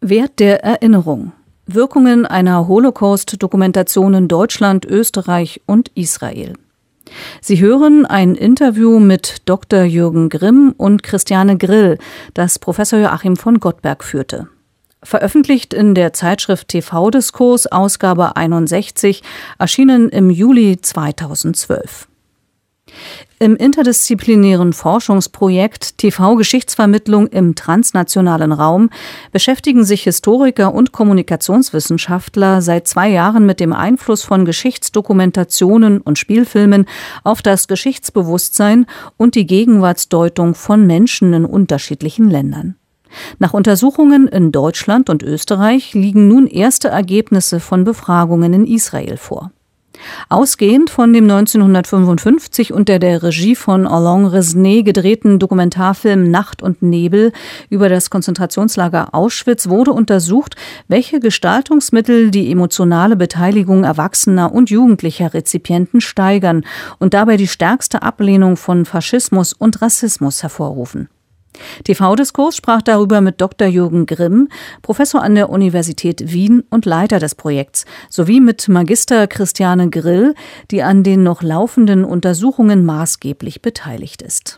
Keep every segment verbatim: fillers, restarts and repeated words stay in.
Wert der Erinnerung. Wirkungen einer Holocaust-Dokumentation in Deutschland, Österreich und Israel. Sie hören ein Interview mit Doktor Jürgen Grimm und Christiane Grill, das Professor Joachim von Gottberg führte. Veröffentlicht in der Zeitschrift T V-Diskurs, Ausgabe einundsechzig, erschienen im Juli zweitausendzwölf. Im interdisziplinären Forschungsprojekt T V-Geschichtsvermittlung im transnationalen Raum beschäftigen sich Historiker und Kommunikationswissenschaftler seit zwei Jahren mit dem Einfluss von Geschichtsdokumentationen und Spielfilmen auf das Geschichtsbewusstsein und die Gegenwartsdeutung von Menschen in unterschiedlichen Ländern. Nach Untersuchungen in Deutschland und Österreich liegen nun erste Ergebnisse von Befragungen in Israel vor. Ausgehend von dem neunzehnhundertfünfundfünfzig unter der Regie von Alain Resnais gedrehten Dokumentarfilm Nacht und Nebel über das Konzentrationslager Auschwitz wurde untersucht, welche Gestaltungsmittel die emotionale Beteiligung Erwachsener und jugendlicher Rezipienten steigern und dabei die stärkste Ablehnung von Faschismus und Rassismus hervorrufen. T V-Diskurs sprach darüber mit Doktor Jürgen Grimm, Professor an der Universität Wien und Leiter des Projekts, sowie mit Magister Christiane Grill, die an den noch laufenden Untersuchungen maßgeblich beteiligt ist.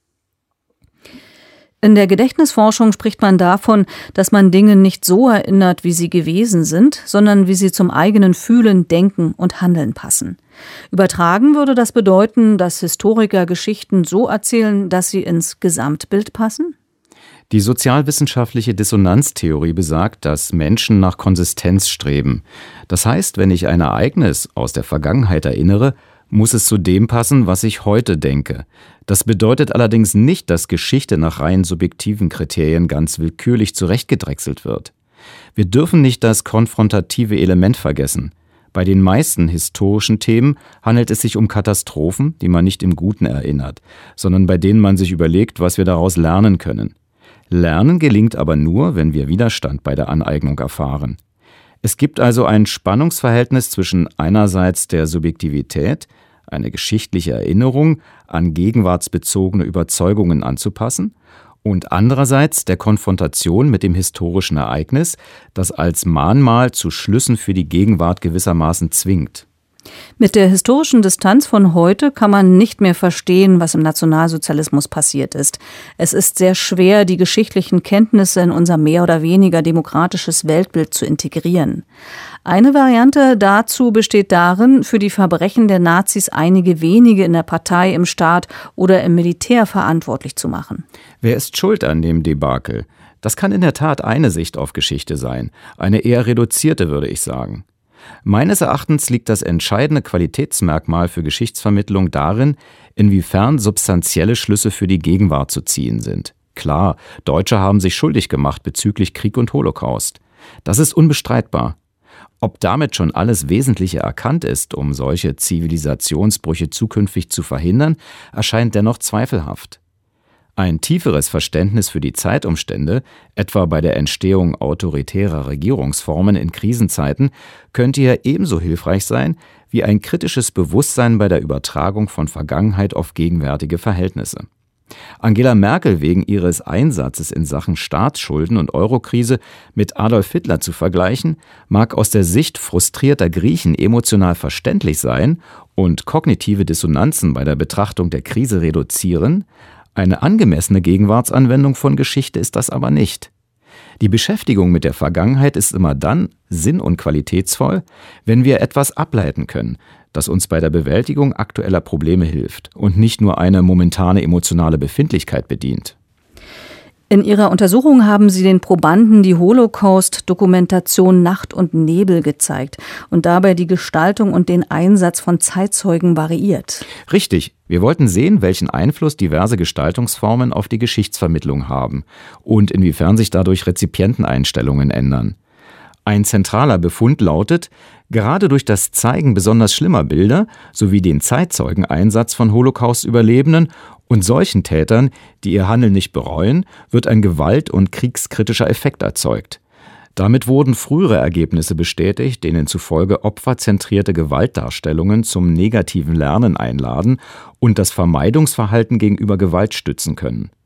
In der Gedächtnisforschung spricht man davon, dass man Dinge nicht so erinnert, wie sie gewesen sind, sondern wie sie zum eigenen Fühlen, Denken und Handeln passen. Übertragen würde das bedeuten, dass Historiker Geschichten so erzählen, dass sie ins Gesamtbild passen? Die sozialwissenschaftliche Dissonanztheorie besagt, dass Menschen nach Konsistenz streben. Das heißt, wenn ich ein Ereignis aus der Vergangenheit erinnere, muss es zu dem passen, was ich heute denke. Das bedeutet allerdings nicht, dass Geschichte nach rein subjektiven Kriterien ganz willkürlich zurechtgedrechselt wird. Wir dürfen nicht das konfrontative Element vergessen. Bei den meisten historischen Themen handelt es sich um Katastrophen, die man nicht im Guten erinnert, sondern bei denen man sich überlegt, was wir daraus lernen können. Lernen gelingt aber nur, wenn wir Widerstand bei der Aneignung erfahren. Es gibt also ein Spannungsverhältnis zwischen einerseits der Subjektivität, eine geschichtliche Erinnerung an gegenwartsbezogene Überzeugungen anzupassen, und andererseits der Konfrontation mit dem historischen Ereignis, das als Mahnmal zu Schlüssen für die Gegenwart gewissermaßen zwingt. Mit der historischen Distanz von heute kann man nicht mehr verstehen, was im Nationalsozialismus passiert ist. Es ist sehr schwer, die geschichtlichen Kenntnisse in unser mehr oder weniger demokratisches Weltbild zu integrieren. Eine Variante dazu besteht darin, für die Verbrechen der Nazis einige wenige in der Partei, im Staat oder im Militär verantwortlich zu machen. Wer ist schuld an dem Debakel? Das kann in der Tat eine Sicht auf Geschichte sein, eine eher reduzierte, würde ich sagen. Meines Erachtens liegt das entscheidende Qualitätsmerkmal für Geschichtsvermittlung darin, inwiefern substanzielle Schlüsse für die Gegenwart zu ziehen sind. Klar, Deutsche haben sich schuldig gemacht bezüglich Krieg und Holocaust. Das ist unbestreitbar. Ob damit schon alles Wesentliche erkannt ist, um solche Zivilisationsbrüche zukünftig zu verhindern, erscheint dennoch zweifelhaft. Ein tieferes Verständnis für die Zeitumstände, etwa bei der Entstehung autoritärer Regierungsformen in Krisenzeiten, könnte hier ebenso hilfreich sein wie ein kritisches Bewusstsein bei der Übertragung von Vergangenheit auf gegenwärtige Verhältnisse. Angela Merkel wegen ihres Einsatzes in Sachen Staatsschulden und Eurokrise mit Adolf Hitler zu vergleichen, mag aus der Sicht frustrierter Griechen emotional verständlich sein und kognitive Dissonanzen bei der Betrachtung der Krise reduzieren. Eine angemessene Gegenwartsanwendung von Geschichte ist das aber nicht. Die Beschäftigung mit der Vergangenheit ist immer dann sinn- und qualitätsvoll, wenn wir etwas ableiten können, das uns bei der Bewältigung aktueller Probleme hilft und nicht nur eine momentane emotionale Befindlichkeit bedient. In ihrer Untersuchung haben Sie den Probanden die Holocaust-Dokumentation Nacht und Nebel gezeigt und dabei die Gestaltung und den Einsatz von Zeitzeugen variiert. Richtig. Wir wollten sehen, welchen Einfluss diverse Gestaltungsformen auf die Geschichtsvermittlung haben und inwiefern sich dadurch Rezipienteneinstellungen ändern. Ein zentraler Befund lautet, gerade durch das Zeigen besonders schlimmer Bilder sowie den Zeitzeugeneinsatz von Holocaust-Überlebenden und solchen Tätern, die ihr Handeln nicht bereuen, wird ein gewalt- und kriegskritischer Effekt erzeugt. Damit wurden frühere Ergebnisse bestätigt, denen zufolge opferzentrierte Gewaltdarstellungen zum negativen Lernen einladen und das Vermeidungsverhalten gegenüber Gewalt stützen können.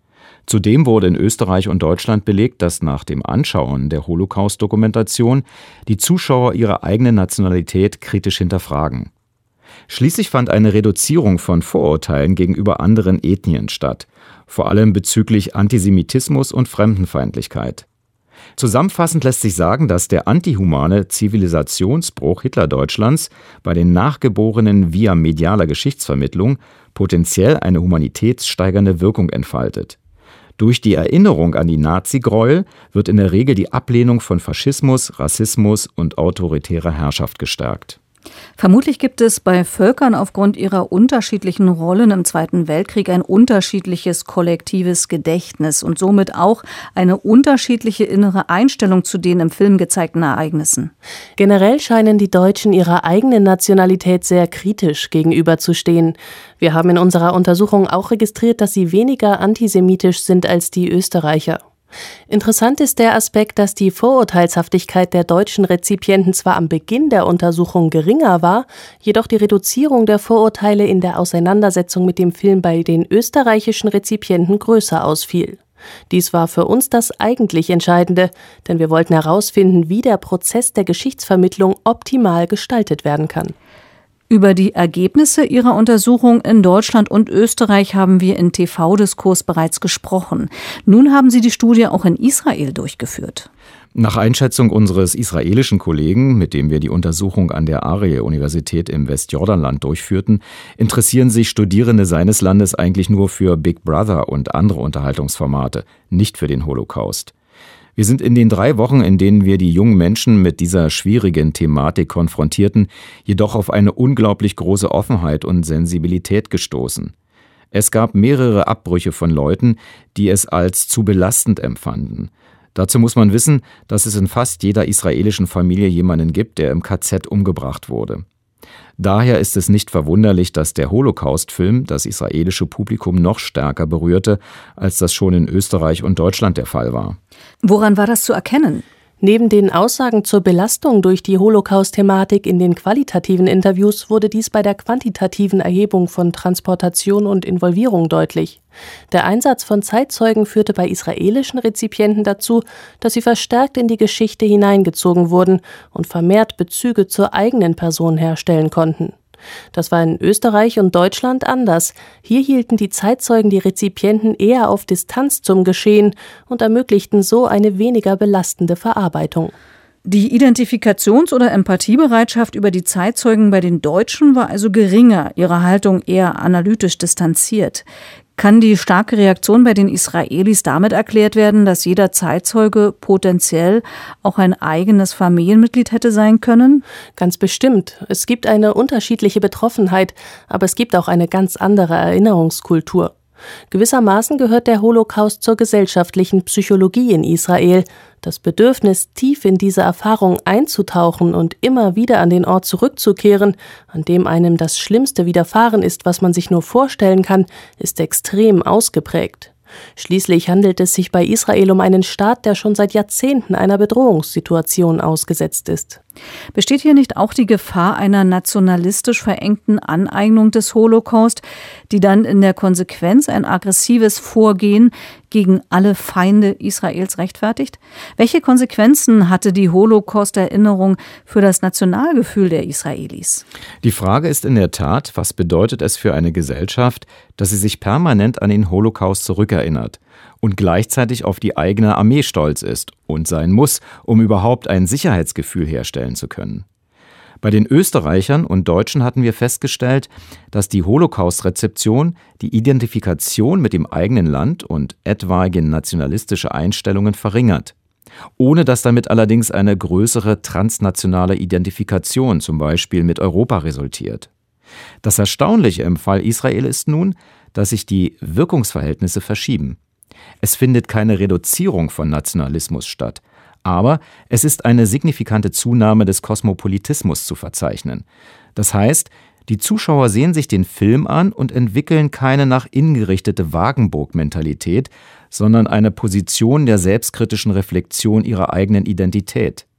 Zudem wurde in Österreich und Deutschland belegt, dass nach dem Anschauen der Holocaust-Dokumentation die Zuschauer ihre eigene Nationalität kritisch hinterfragen. Schließlich fand eine Reduzierung von Vorurteilen gegenüber anderen Ethnien statt, vor allem bezüglich Antisemitismus und Fremdenfeindlichkeit. Zusammenfassend lässt sich sagen, dass der antihumane Zivilisationsbruch Hitlerdeutschlands bei den Nachgeborenen via medialer Geschichtsvermittlung potenziell eine humanitätssteigernde Wirkung entfaltet. Durch die Erinnerung an die Nazi-Gräuel wird in der Regel die Ablehnung von Faschismus, Rassismus und autoritärer Herrschaft gestärkt. Vermutlich gibt es bei Völkern aufgrund ihrer unterschiedlichen Rollen im Zweiten Weltkrieg ein unterschiedliches kollektives Gedächtnis und somit auch eine unterschiedliche innere Einstellung zu den im Film gezeigten Ereignissen. Generell scheinen die Deutschen ihrer eigenen Nationalität sehr kritisch gegenüberzustehen. Wir haben in unserer Untersuchung auch registriert, dass sie weniger antisemitisch sind als die Österreicher. Interessant ist der Aspekt, dass die Vorurteilshaftigkeit der deutschen Rezipienten zwar am Beginn der Untersuchung geringer war, jedoch die Reduzierung der Vorurteile in der Auseinandersetzung mit dem Film bei den österreichischen Rezipienten größer ausfiel. Dies war für uns das eigentlich Entscheidende, denn wir wollten herausfinden, wie der Prozess der Geschichtsvermittlung optimal gestaltet werden kann. Über die Ergebnisse ihrer Untersuchung in Deutschland und Österreich haben wir in T V-Diskurs bereits gesprochen. Nun haben Sie die Studie auch in Israel durchgeführt. Nach Einschätzung unseres israelischen Kollegen, mit dem wir die Untersuchung an der Aryeh-Universität im Westjordanland durchführten, interessieren sich Studierende seines Landes eigentlich nur für Big Brother und andere Unterhaltungsformate, nicht für den Holocaust. Wir sind in den drei Wochen, in denen wir die jungen Menschen mit dieser schwierigen Thematik konfrontierten, jedoch auf eine unglaublich große Offenheit und Sensibilität gestoßen. Es gab mehrere Abbrüche von Leuten, die es als zu belastend empfanden. Dazu muss man wissen, dass es in fast jeder israelischen Familie jemanden gibt, der im K Z umgebracht wurde. Daher ist es nicht verwunderlich, dass der Holocaust-Film das israelische Publikum noch stärker berührte, als das schon in Österreich und Deutschland der Fall war. Woran war das zu erkennen? Neben den Aussagen zur Belastung durch die Holocaust-Thematik in den qualitativen Interviews wurde dies bei der quantitativen Erhebung von Transportation und Involvierung deutlich. Der Einsatz von Zeitzeugen führte bei israelischen Rezipienten dazu, dass sie verstärkt in die Geschichte hineingezogen wurden und vermehrt Bezüge zur eigenen Person herstellen konnten. Das war in Österreich und Deutschland anders. Hier hielten die Zeitzeugen die Rezipienten eher auf Distanz zum Geschehen und ermöglichten so eine weniger belastende Verarbeitung. Die Identifikations- oder Empathiebereitschaft über die Zeitzeugen bei den Deutschen war also geringer, ihre Haltung eher analytisch distanziert. Kann die starke Reaktion bei den Israelis damit erklärt werden, dass jeder Zeitzeuge potenziell auch ein eigenes Familienmitglied hätte sein können? Ganz bestimmt. Es gibt eine unterschiedliche Betroffenheit, aber es gibt auch eine ganz andere Erinnerungskultur. Gewissermaßen gehört der Holocaust zur gesellschaftlichen Psychologie in Israel. Das Bedürfnis, tief in diese Erfahrung einzutauchen und immer wieder an den Ort zurückzukehren, an dem einem das Schlimmste widerfahren ist, was man sich nur vorstellen kann, ist extrem ausgeprägt. Schließlich handelt es sich bei Israel um einen Staat, der schon seit Jahrzehnten einer Bedrohungssituation ausgesetzt ist. Besteht hier nicht auch die Gefahr einer nationalistisch verengten Aneignung des Holocaust, die dann in der Konsequenz ein aggressives Vorgehen gegen alle Feinde Israels rechtfertigt? Welche Konsequenzen hatte die Holocaust-Erinnerung für das Nationalgefühl der Israelis? Die Frage ist in der Tat, was bedeutet es für eine Gesellschaft, dass sie sich permanent an den Holocaust zurückerinnert und gleichzeitig auf die eigene Armee stolz ist und sein muss, um überhaupt ein Sicherheitsgefühl herstellen zu können. Bei den Österreichern und Deutschen hatten wir festgestellt, dass die Holocaust-Rezeption die Identifikation mit dem eigenen Land und etwaige nationalistische Einstellungen verringert, ohne dass damit allerdings eine größere transnationale Identifikation, zum Beispiel mit Europa, resultiert. Das Erstaunliche im Fall Israel ist nun, dass sich die Wirkungsverhältnisse verschieben. Es findet keine Reduzierung von Nationalismus statt, aber es ist eine signifikante Zunahme des Kosmopolitismus zu verzeichnen. Das heißt, die Zuschauer sehen sich den Film an und entwickeln keine nach innen gerichtete Wagenburg-Mentalität, sondern eine Position der selbstkritischen Reflexion ihrer eigenen Identität.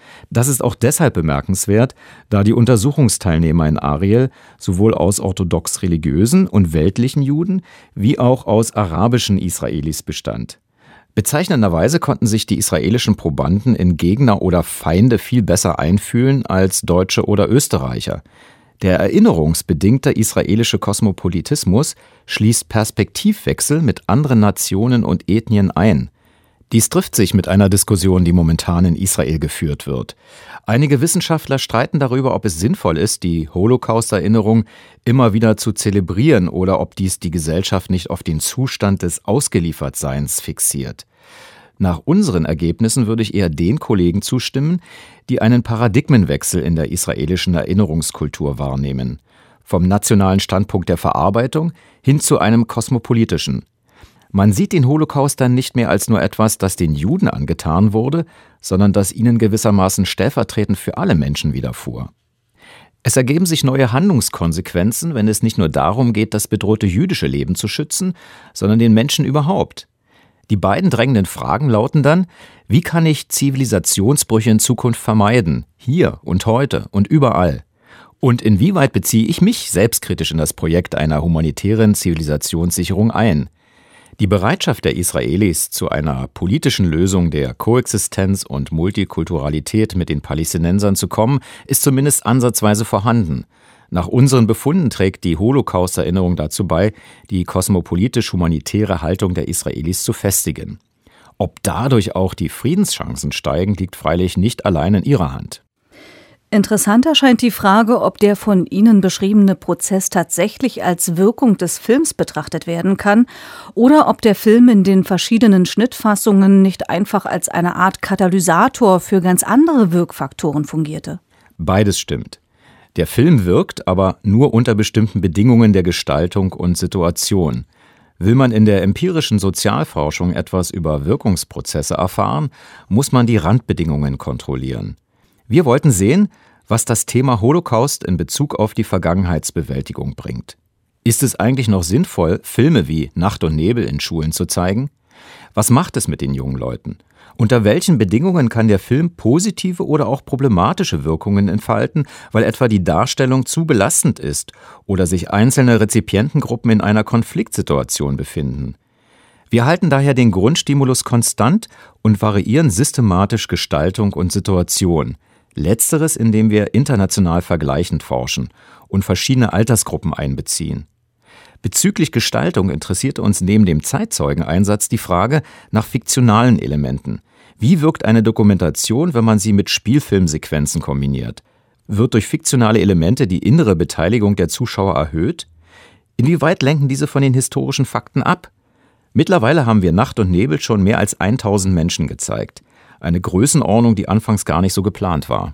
Das ist auch deshalb bemerkenswert, da die Untersuchungsteilnehmer in Ariel sowohl aus orthodox-religiösen und weltlichen Juden wie auch aus arabischen Israelis bestand. Bezeichnenderweise konnten sich die israelischen Probanden in Gegner oder Feinde viel besser einfühlen als Deutsche oder Österreicher. Der erinnerungsbedingte israelische Kosmopolitismus schließt Perspektivwechsel mit anderen Nationen und Ethnien ein. Dies trifft sich mit einer Diskussion, die momentan in Israel geführt wird. Einige Wissenschaftler streiten darüber, ob es sinnvoll ist, die Holocaust-Erinnerung immer wieder zu zelebrieren oder ob dies die Gesellschaft nicht auf den Zustand des Ausgeliefertseins fixiert. Nach unseren Ergebnissen würde ich eher den Kollegen zustimmen, die einen Paradigmenwechsel in der israelischen Erinnerungskultur wahrnehmen. Vom nationalen Standpunkt der Verarbeitung hin zu einem kosmopolitischen. Man sieht den Holocaust dann nicht mehr als nur etwas, das den Juden angetan wurde, sondern das ihnen gewissermaßen stellvertretend für alle Menschen widerfuhr. Es ergeben sich neue Handlungskonsequenzen, wenn es nicht nur darum geht, das bedrohte jüdische Leben zu schützen, sondern den Menschen überhaupt. Die beiden drängenden Fragen lauten dann: Wie kann ich Zivilisationsbrüche in Zukunft vermeiden, hier und heute und überall? Und inwieweit beziehe ich mich selbstkritisch in das Projekt einer humanitären Zivilisationssicherung ein? Die Bereitschaft der Israelis zu einer politischen Lösung der Koexistenz und Multikulturalität mit den Palästinensern zu kommen, ist zumindest ansatzweise vorhanden. Nach unseren Befunden trägt die Holocaust-Erinnerung dazu bei, die kosmopolitisch-humanitäre Haltung der Israelis zu festigen. Ob dadurch auch die Friedenschancen steigen, liegt freilich nicht allein in ihrer Hand. Interessanter scheint die Frage, ob der von Ihnen beschriebene Prozess tatsächlich als Wirkung des Films betrachtet werden kann oder ob der Film in den verschiedenen Schnittfassungen nicht einfach als eine Art Katalysator für ganz andere Wirkfaktoren fungierte. Beides stimmt. Der Film wirkt, aber nur unter bestimmten Bedingungen der Gestaltung und Situation. Will man in der empirischen Sozialforschung etwas über Wirkungsprozesse erfahren, muss man die Randbedingungen kontrollieren. Wir wollten sehen, was das Thema Holocaust in Bezug auf die Vergangenheitsbewältigung bringt. Ist es eigentlich noch sinnvoll, Filme wie Nacht und Nebel in Schulen zu zeigen? Was macht es mit den jungen Leuten? Unter welchen Bedingungen kann der Film positive oder auch problematische Wirkungen entfalten, weil etwa die Darstellung zu belastend ist oder sich einzelne Rezipientengruppen in einer Konfliktsituation befinden? Wir halten daher den Grundstimulus konstant und variieren systematisch Gestaltung und Situation. Letzteres, indem wir international vergleichend forschen und verschiedene Altersgruppen einbeziehen. Bezüglich Gestaltung interessiert uns neben dem Zeitzeugeneinsatz die Frage nach fiktionalen Elementen. Wie wirkt eine Dokumentation, wenn man sie mit Spielfilmsequenzen kombiniert? Wird durch fiktionale Elemente die innere Beteiligung der Zuschauer erhöht? Inwieweit lenken diese von den historischen Fakten ab? Mittlerweile haben wir Nacht und Nebel schon mehr als tausend Menschen gezeigt. Eine Größenordnung, die anfangs gar nicht so geplant war.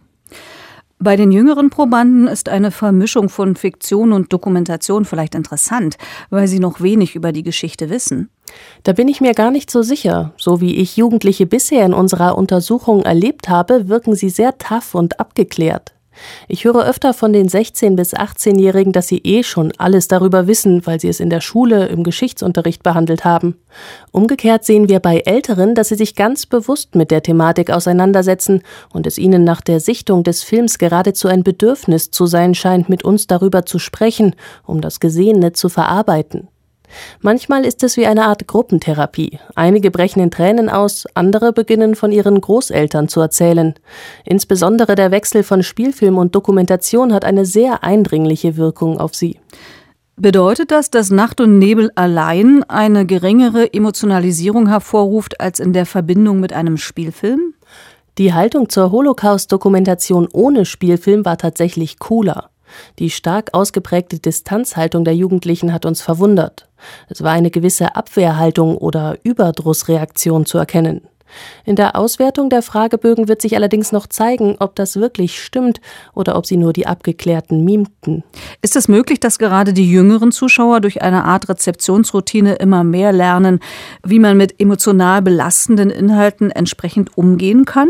Bei den jüngeren Probanden ist eine Vermischung von Fiktion und Dokumentation vielleicht interessant, weil sie noch wenig über die Geschichte wissen. Da bin ich mir gar nicht so sicher. So wie ich Jugendliche bisher in unserer Untersuchung erlebt habe, wirken sie sehr tough und abgeklärt. Ich höre öfter von den sechzehn- bis achtzehnjährigen, dass sie eh schon alles darüber wissen, weil sie es in der Schule, im Geschichtsunterricht behandelt haben. Umgekehrt sehen wir bei Älteren, dass sie sich ganz bewusst mit der Thematik auseinandersetzen und es ihnen nach der Sichtung des Films geradezu ein Bedürfnis zu sein scheint, mit uns darüber zu sprechen, um das Gesehene zu verarbeiten. Manchmal ist es wie eine Art Gruppentherapie. Einige brechen in Tränen aus, andere beginnen von ihren Großeltern zu erzählen. Insbesondere der Wechsel von Spielfilm und Dokumentation hat eine sehr eindringliche Wirkung auf sie. Bedeutet das, dass Nacht und Nebel allein eine geringere Emotionalisierung hervorruft als in der Verbindung mit einem Spielfilm? Die Haltung zur Holocaust-Dokumentation ohne Spielfilm war tatsächlich cooler. Die stark ausgeprägte Distanzhaltung der Jugendlichen hat uns verwundert. Es war eine gewisse Abwehrhaltung oder Überdrussreaktion zu erkennen. In der Auswertung der Fragebögen wird sich allerdings noch zeigen, ob das wirklich stimmt oder ob sie nur die Abgeklärten mimten. Ist es möglich, dass gerade die jüngeren Zuschauer durch eine Art Rezeptionsroutine immer mehr lernen, wie man mit emotional belastenden Inhalten entsprechend umgehen kann?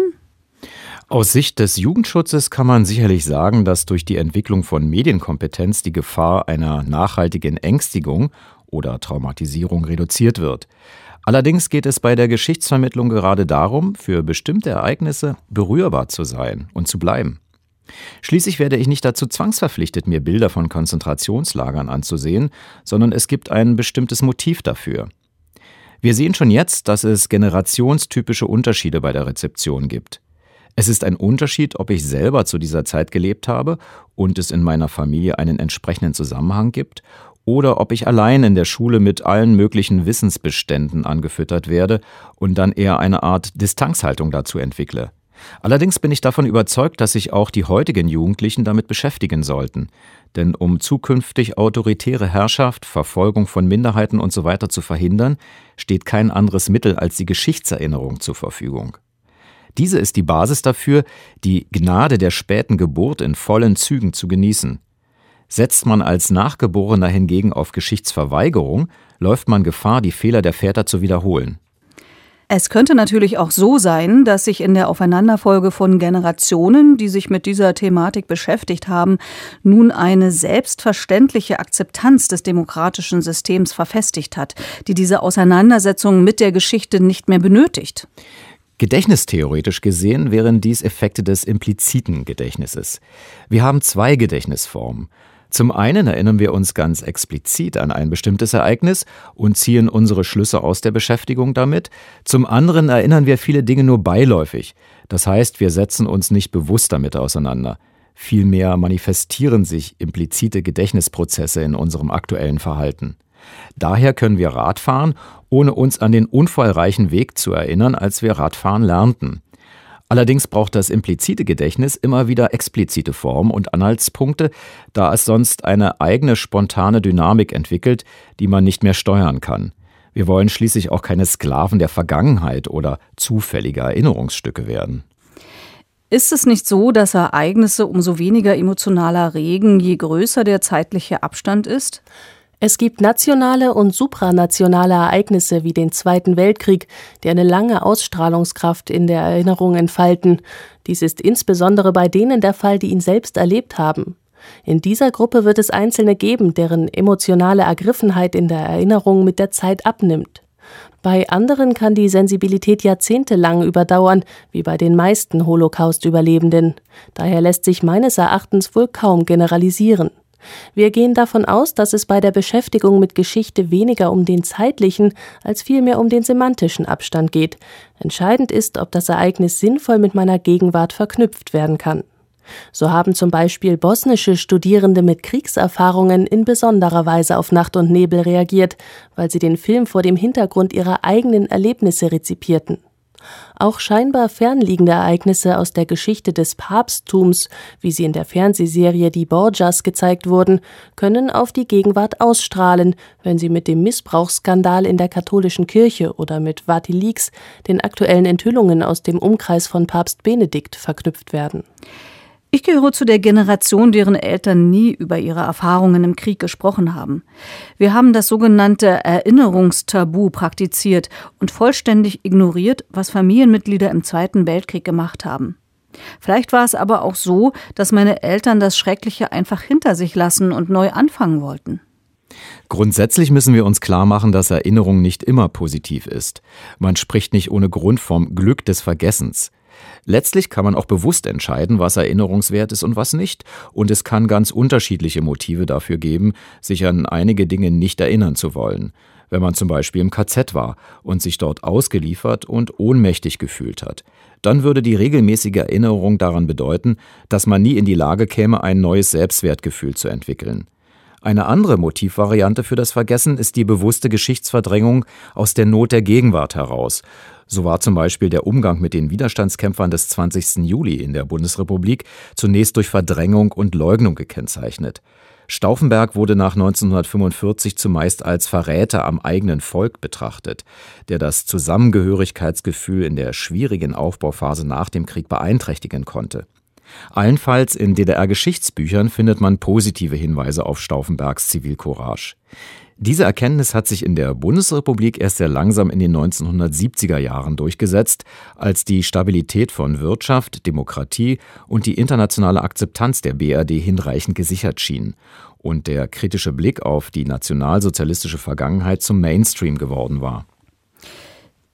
Aus Sicht des Jugendschutzes kann man sicherlich sagen, dass durch die Entwicklung von Medienkompetenz die Gefahr einer nachhaltigen Ängstigung oder Traumatisierung reduziert wird. Allerdings geht es bei der Geschichtsvermittlung gerade darum, für bestimmte Ereignisse berührbar zu sein und zu bleiben. Schließlich werde ich nicht dazu zwangsverpflichtet, mir Bilder von Konzentrationslagern anzusehen, sondern es gibt ein bestimmtes Motiv dafür. Wir sehen schon jetzt, dass es generationstypische Unterschiede bei der Rezeption gibt. Es ist ein Unterschied, ob ich selber zu dieser Zeit gelebt habe und es in meiner Familie einen entsprechenden Zusammenhang gibt, oder ob ich allein in der Schule mit allen möglichen Wissensbeständen angefüttert werde und dann eher eine Art Distanzhaltung dazu entwickle. Allerdings bin ich davon überzeugt, dass sich auch die heutigen Jugendlichen damit beschäftigen sollten. Denn um zukünftig autoritäre Herrschaft, Verfolgung von Minderheiten usw. zu verhindern, steht kein anderes Mittel als die Geschichtserinnerung zur Verfügung. Diese ist die Basis dafür, die Gnade der späten Geburt in vollen Zügen zu genießen. Setzt man als Nachgeborener hingegen auf Geschichtsverweigerung, läuft man Gefahr, die Fehler der Väter zu wiederholen. Es könnte natürlich auch so sein, dass sich in der Aufeinanderfolge von Generationen, die sich mit dieser Thematik beschäftigt haben, nun eine selbstverständliche Akzeptanz des demokratischen Systems verfestigt hat, die diese Auseinandersetzung mit der Geschichte nicht mehr benötigt. Gedächtnistheoretisch gesehen wären dies Effekte des impliziten Gedächtnisses. Wir haben zwei Gedächtnisformen. Zum einen erinnern wir uns ganz explizit an ein bestimmtes Ereignis und ziehen unsere Schlüsse aus der Beschäftigung damit. Zum anderen erinnern wir viele Dinge nur beiläufig. Das heißt, wir setzen uns nicht bewusst damit auseinander. Vielmehr manifestieren sich implizite Gedächtnisprozesse in unserem aktuellen Verhalten. Daher können wir Radfahren, ohne uns an den unfallreichen Weg zu erinnern, als wir Radfahren lernten. Allerdings braucht das implizite Gedächtnis immer wieder explizite Formen und Anhaltspunkte, da es sonst eine eigene spontane Dynamik entwickelt, die man nicht mehr steuern kann. Wir wollen schließlich auch keine Sklaven der Vergangenheit oder zufälliger Erinnerungsstücke werden. Ist es nicht so, dass Ereignisse umso weniger emotionaler regen, je größer der zeitliche Abstand ist? Es gibt nationale und supranationale Ereignisse wie den Zweiten Weltkrieg, die eine lange Ausstrahlungskraft in der Erinnerung entfalten. Dies ist insbesondere bei denen der Fall, die ihn selbst erlebt haben. In dieser Gruppe wird es Einzelne geben, deren emotionale Ergriffenheit in der Erinnerung mit der Zeit abnimmt. Bei anderen kann die Sensibilität jahrzehntelang überdauern, wie bei den meisten Holocaust-Überlebenden. Daher lässt sich meines Erachtens wohl kaum generalisieren. Wir gehen davon aus, dass es bei der Beschäftigung mit Geschichte weniger um den zeitlichen, als vielmehr um den semantischen Abstand geht. Entscheidend ist, ob das Ereignis sinnvoll mit meiner Gegenwart verknüpft werden kann. So haben zum Beispiel bosnische Studierende mit Kriegserfahrungen in besonderer Weise auf Nacht und Nebel reagiert, weil sie den Film vor dem Hintergrund ihrer eigenen Erlebnisse rezipierten. Auch scheinbar fernliegende Ereignisse aus der Geschichte des Papsttums, wie sie in der Fernsehserie Die Borgias gezeigt wurden, können auf die Gegenwart ausstrahlen, wenn sie mit dem Missbrauchsskandal in der katholischen Kirche oder mit WikiLeaks, den aktuellen Enthüllungen aus dem Umkreis von Papst Benedikt, verknüpft werden. Ich gehöre zu der Generation, deren Eltern nie über ihre Erfahrungen im Krieg gesprochen haben. Wir haben das sogenannte Erinnerungstabu praktiziert und vollständig ignoriert, was Familienmitglieder im Zweiten Weltkrieg gemacht haben. Vielleicht war es aber auch so, dass meine Eltern das Schreckliche einfach hinter sich lassen und neu anfangen wollten. Grundsätzlich müssen wir uns klar machen, dass Erinnerung nicht immer positiv ist. Man spricht nicht ohne Grund vom Glück des Vergessens. Letztlich kann man auch bewusst entscheiden, was erinnerungswert ist und was nicht. Und es kann ganz unterschiedliche Motive dafür geben, sich an einige Dinge nicht erinnern zu wollen. Wenn man zum Beispiel im K Z war und sich dort ausgeliefert und ohnmächtig gefühlt hat, dann würde die regelmäßige Erinnerung daran bedeuten, dass man nie in die Lage käme, ein neues Selbstwertgefühl zu entwickeln. Eine andere Motivvariante für das Vergessen ist die bewusste Geschichtsverdrängung aus der Not der Gegenwart heraus. So war zum Beispiel der Umgang mit den Widerstandskämpfern des zwanzigsten Juli in der Bundesrepublik zunächst durch Verdrängung und Leugnung gekennzeichnet. Stauffenberg wurde nach neunzehnhundertfünfundvierzig zumeist als Verräter am eigenen Volk betrachtet, der das Zusammengehörigkeitsgefühl in der schwierigen Aufbauphase nach dem Krieg beeinträchtigen konnte. Allenfalls in D D R-Geschichtsbüchern findet man positive Hinweise auf Stauffenbergs Zivilcourage. Diese Erkenntnis hat sich in der Bundesrepublik erst sehr langsam in den neunzehnhundertsiebziger Jahren durchgesetzt, als die Stabilität von Wirtschaft, Demokratie und die internationale Akzeptanz der B R D hinreichend gesichert schien und der kritische Blick auf die nationalsozialistische Vergangenheit zum Mainstream geworden war.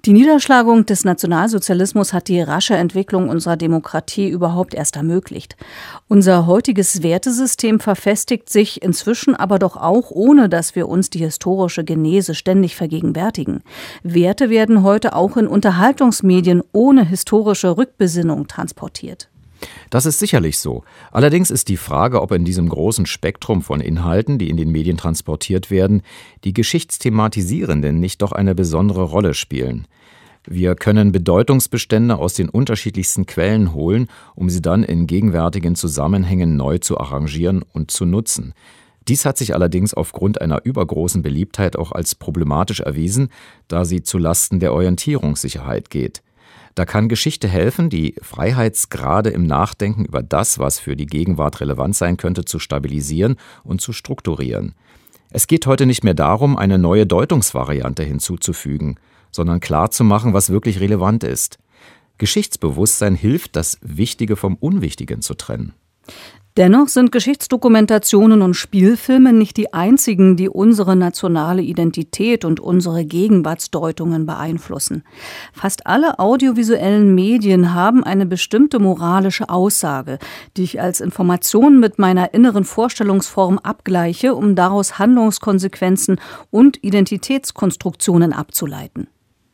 Die Niederschlagung des Nationalsozialismus hat die rasche Entwicklung unserer Demokratie überhaupt erst ermöglicht. Unser heutiges Wertesystem verfestigt sich inzwischen aber doch auch, ohne dass wir uns die historische Genese ständig vergegenwärtigen. Werte werden heute auch in Unterhaltungsmedien ohne historische Rückbesinnung transportiert. Das ist sicherlich so. Allerdings ist die Frage, ob in diesem großen Spektrum von Inhalten, die in den Medien transportiert werden, die Geschichtsthematisierenden nicht doch eine besondere Rolle spielen. Wir können Bedeutungsbestände aus den unterschiedlichsten Quellen holen, um sie dann in gegenwärtigen Zusammenhängen neu zu arrangieren und zu nutzen. Dies hat sich allerdings aufgrund einer übergroßen Beliebtheit auch als problematisch erwiesen, da sie zulasten der Orientierungssicherheit geht. Da kann Geschichte helfen, die Freiheitsgrade im Nachdenken über das, was für die Gegenwart relevant sein könnte, zu stabilisieren und zu strukturieren. Es geht heute nicht mehr darum, eine neue Deutungsvariante hinzuzufügen, sondern klarzumachen, was wirklich relevant ist. Geschichtsbewusstsein hilft, das Wichtige vom Unwichtigen zu trennen. Dennoch sind Geschichtsdokumentationen und Spielfilme nicht die einzigen, die unsere nationale Identität und unsere Gegenwartsdeutungen beeinflussen. Fast alle audiovisuellen Medien haben eine bestimmte moralische Aussage, die ich als Information mit meiner inneren Vorstellungsform abgleiche, um daraus Handlungskonsequenzen und Identitätskonstruktionen abzuleiten.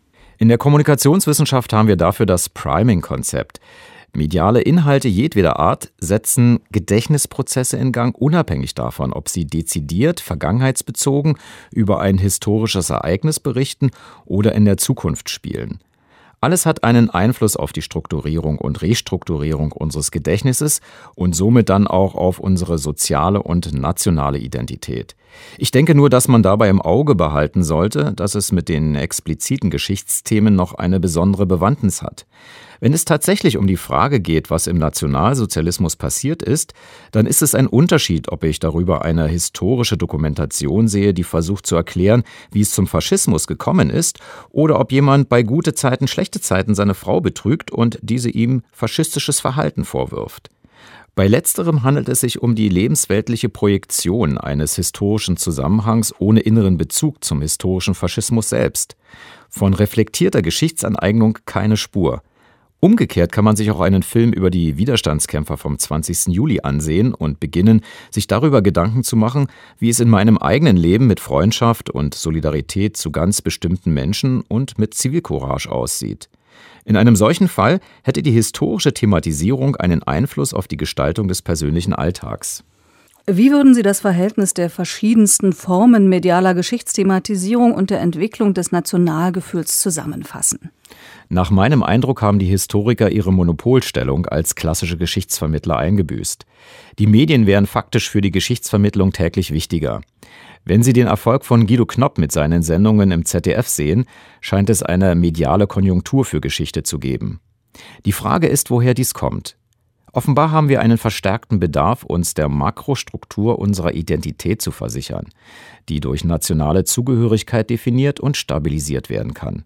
In der Kommunikationswissenschaft haben wir dafür das Priming-Konzept. Mediale Inhalte jedweder Art setzen Gedächtnisprozesse in Gang, unabhängig davon, ob sie dezidiert, vergangenheitsbezogen über ein historisches Ereignis berichten oder in der Zukunft spielen. Alles hat einen Einfluss auf die Strukturierung und Restrukturierung unseres Gedächtnisses und somit dann auch auf unsere soziale und nationale Identität. Ich denke nur, dass man dabei im Auge behalten sollte, dass es mit den expliziten Geschichtsthemen noch eine besondere Bewandtnis hat. Wenn es tatsächlich um die Frage geht, was im Nationalsozialismus passiert ist, dann ist es ein Unterschied, ob ich darüber eine historische Dokumentation sehe, die versucht zu erklären, wie es zum Faschismus gekommen ist, oder ob jemand bei gute Zeiten, schlechte Zeiten seine Frau betrügt und diese ihm faschistisches Verhalten vorwirft. Bei letzterem handelt es sich um die lebensweltliche Projektion eines historischen Zusammenhangs ohne inneren Bezug zum historischen Faschismus selbst. Von reflektierter Geschichtsaneignung keine Spur. Umgekehrt kann man sich auch einen Film über die Widerstandskämpfer vom zwanzigsten Juli ansehen und beginnen, sich darüber Gedanken zu machen, wie es in meinem eigenen Leben mit Freundschaft und Solidarität zu ganz bestimmten Menschen und mit Zivilcourage aussieht. In einem solchen Fall hätte die historische Thematisierung einen Einfluss auf die Gestaltung des persönlichen Alltags. Wie würden Sie das Verhältnis der verschiedensten Formen medialer Geschichtsthematisierung und der Entwicklung des Nationalgefühls zusammenfassen? Nach meinem Eindruck haben die Historiker ihre Monopolstellung als klassische Geschichtsvermittler eingebüßt. Die Medien wären faktisch für die Geschichtsvermittlung täglich wichtiger. Wenn Sie den Erfolg von Guido Knopp mit seinen Sendungen im Z D F sehen, scheint es eine mediale Konjunktur für Geschichte zu geben. Die Frage ist, woher dies kommt. Offenbar haben wir einen verstärkten Bedarf, uns der Makrostruktur unserer Identität zu versichern, die durch nationale Zugehörigkeit definiert und stabilisiert werden kann.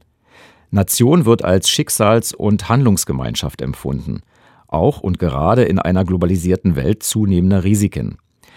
Nation wird als Schicksals- und Handlungsgemeinschaft empfunden, auch und gerade in einer globalisierten Welt zunehmender Risiken.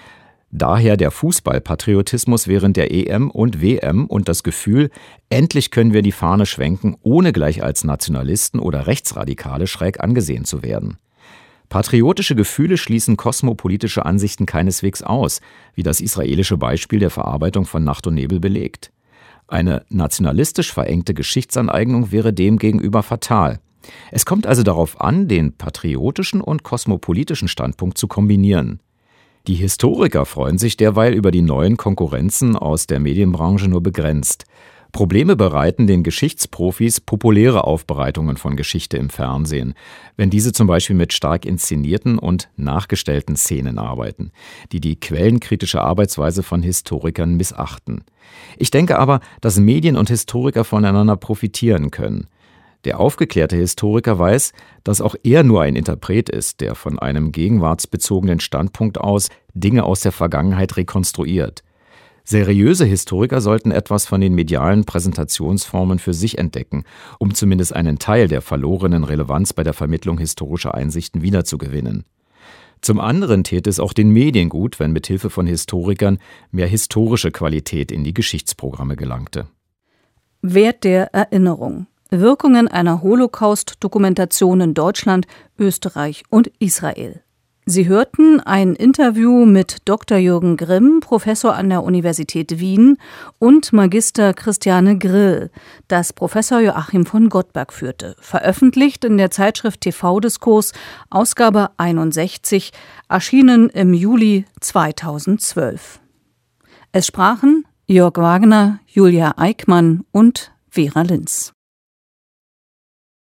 Daher der Fußballpatriotismus während der E M und W M und das Gefühl, endlich können wir die Fahne schwenken, ohne gleich als Nationalisten oder Rechtsradikale schräg angesehen zu werden. Patriotische Gefühle schließen kosmopolitische Ansichten keineswegs aus, wie das israelische Beispiel der Verarbeitung von Nacht und Nebel belegt. Eine nationalistisch verengte Geschichtsaneignung wäre demgegenüber fatal. Es kommt also darauf an, den patriotischen und kosmopolitischen Standpunkt zu kombinieren. Die Historiker freuen sich derweil über die neuen Konkurrenzen aus der Medienbranche nur begrenzt. Probleme bereiten den Geschichtsprofis populäre Aufbereitungen von Geschichte im Fernsehen, wenn diese zum Beispiel mit stark inszenierten und nachgestellten Szenen arbeiten, die die quellenkritische Arbeitsweise von Historikern missachten. Ich denke aber, dass Medien und Historiker voneinander profitieren können. Der aufgeklärte Historiker weiß, dass auch er nur ein Interpret ist, der von einem gegenwartsbezogenen Standpunkt aus Dinge aus der Vergangenheit rekonstruiert. Seriöse Historiker sollten etwas von den medialen Präsentationsformen für sich entdecken, um zumindest einen Teil der verlorenen Relevanz bei der Vermittlung historischer Einsichten wiederzugewinnen. Zum anderen täte es auch den Medien gut, wenn mithilfe von Historikern mehr historische Qualität in die Geschichtsprogramme gelangte. Wert der Erinnerung. Wirkungen einer Holocaust-Dokumentation in Deutschland, Österreich und Israel. Sie hörten ein Interview mit Doktor Jürgen Grimm, Professor an der Universität Wien, und Magister Christiane Grill, das Professor Joachim von Gottberg führte, veröffentlicht in der Zeitschrift T V-Diskurs, Ausgabe einundsechzig, erschienen im Juli zweitausendzwölf. Es sprachen Jörg Wagner, Julia Eickmann und Vera Linz.